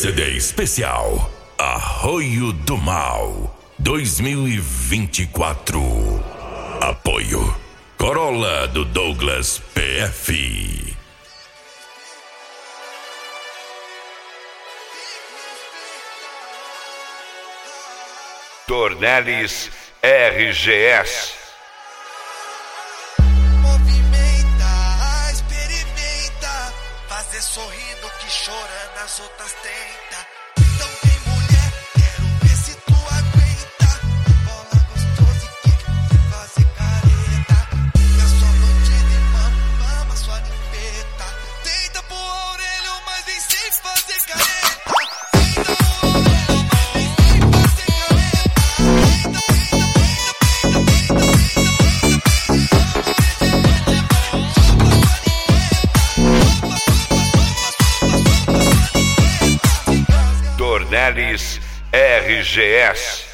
CD especial Arroio do Mal 2024. Apoio Corolla do Douglas PF. Dornelles RGS. Movimenta, experimenta, fazer sorrindo que chorando as outras tenta. Então tem mulher, quero ver se tu aguenta. Bola gostosa e que fazer careta. Fica só bandida e mama sua limpeta. Tenta pôr a orelha, mas vem sem fazer careta. Tenta pôr a orelha, mas vem sem fazer careta. Dornelles RGS.